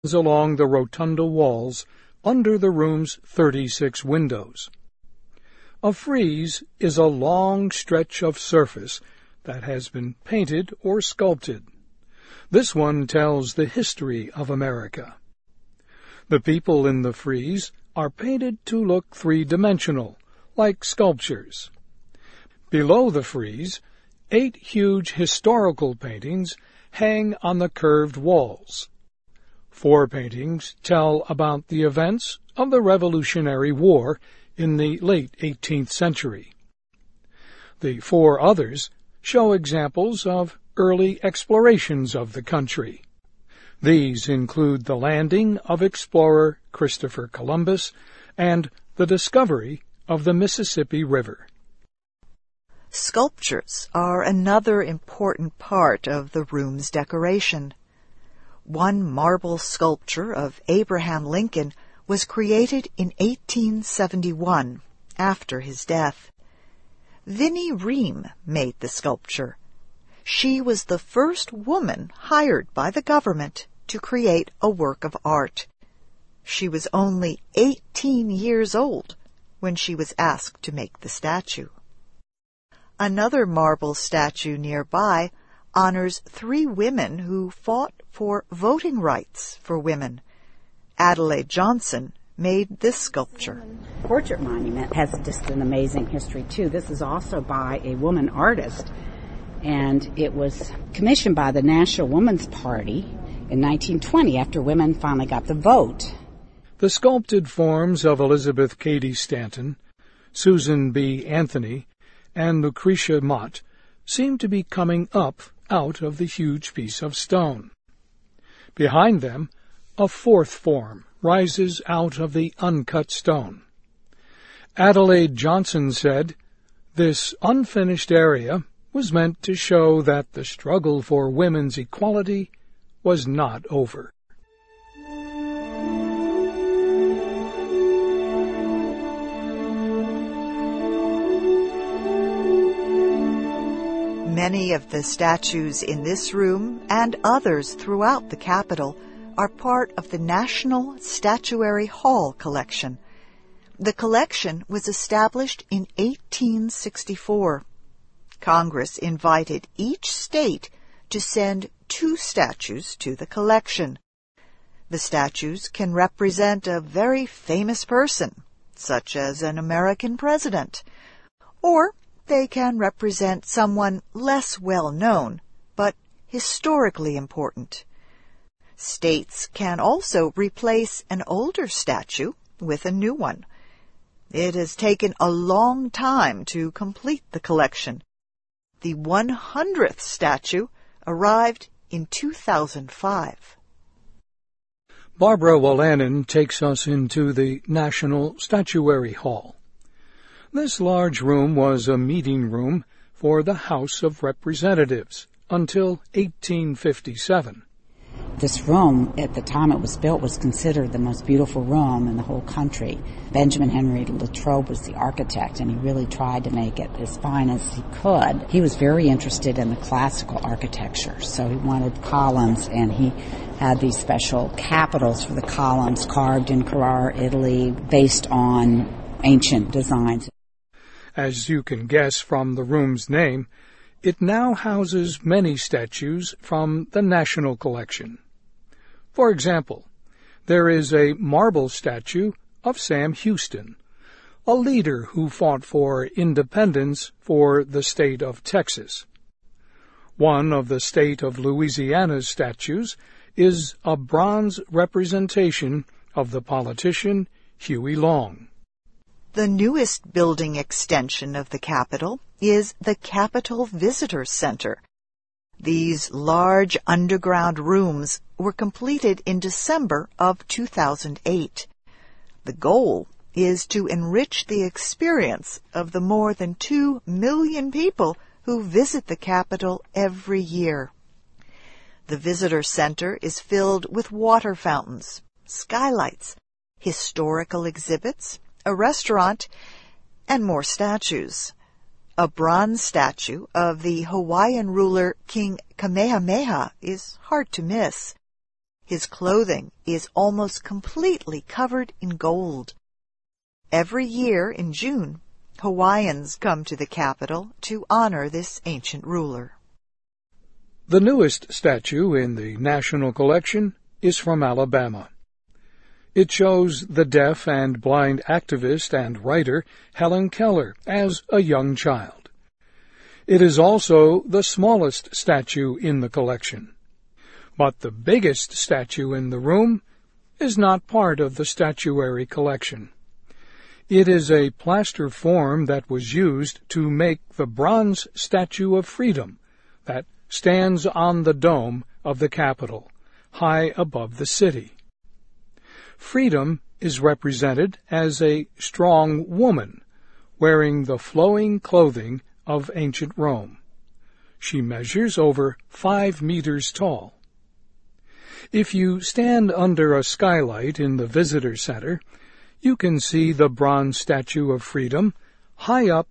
along the rotunda walls under the room's 36 windows. A frieze is a long stretch of surface that has been painted or sculpted. This one tells the history of America. The people in the frieze are painted to look three-dimensional, like sculptures. Below the frieze, 8 huge historical paintings hang on the curved walls. 4 paintings tell about the events of the Revolutionary War in the late 18th century. The 4 others show examples of early explorations of the country. These include the landing of explorer Christopher Columbus and the discovery of the Mississippi River. Sculptures are another important part of the room's decoration. One marble sculpture of Abraham Lincoln was created in 1871, after his death. Vinnie Ream made the sculpture. She was the first woman hired by the government to create a work of art. She was only 18 years old when she was asked to make the statue. Another marble statue nearby honors 3 women who fought for voting rights for women. Adelaide Johnson made this sculpture. Portrait monument has just an amazing history, too. This is also by a woman artist, and it was commissioned by the National Woman's Party in 1920 after women finally got the vote. The sculpted forms of Elizabeth Cady Stanton, Susan B. Anthony, and Lucretia Mott seem to be coming up out of the huge piece of stone. Behind them, a 4th form rises out of the uncut stone. Adelaide Johnson said, "This unfinished area was meant to show that the struggle for women's equality was not over." Many of the statues in this room and others throughout the Capitol are part of the National Statuary Hall collection. The collection was established in 1864. Congress invited each state to send 2 statues to the collection. The statues can represent a very famous person, such as an American president, or they can represent someone less well known, but historically important. States can also replace an older statue with a new one. It has taken a long time to complete the collection. The 100th statue arrived in 2005. Barbara Wolanin takes us into the National Statuary Hall. This large room was a meeting room for the House of Representatives until 1857. This room, at the time it was built, was considered the most beautiful room in the whole country. Benjamin Henry Latrobe was the architect, and he really tried to make it as fine as he could. He was very interested in the classical architecture, so he wanted columns, and he had these special capitals for the columns carved in Carrara, Italy, based on ancient designs. As you can guess from the room's name, it now houses many statues from the National Collection. For example, there is a marble statue of Sam Houston, a leader who fought for independence for the state of Texas. One of the state of Louisiana's statues is a bronze representation of the politician Huey Long. The newest building extension of the Capitol is the Capitol Visitor Center. These large underground rooms were completed in December of 2008. The goal is to enrich the experience of the more than 2 million people who visit the Capitol every year. The Visitor Center is filled with water fountains, skylights, historical exhibits, a restaurant, and more statues. A bronze statue of the Hawaiian ruler King Kamehameha is hard to miss. His clothing is almost completely covered in gold. Every year in June, Hawaiians come to the capital to honor this ancient ruler. The newest statue in the National Collection is from Alabama. It shows the deaf and blind activist and writer Helen Keller as a young child. It is also the smallest statue in the collection. But the biggest statue in the room is not part of the statuary collection. It is a plaster form that was used to make the bronze Statue of Freedom that stands on the dome of the Capitol, high above the city. Freedom is represented as a strong woman, wearing the flowing clothing of ancient Rome. She measures over 5 meters tall. If you stand under a skylight in the visitor center, you can see the bronze Statue of Freedom high up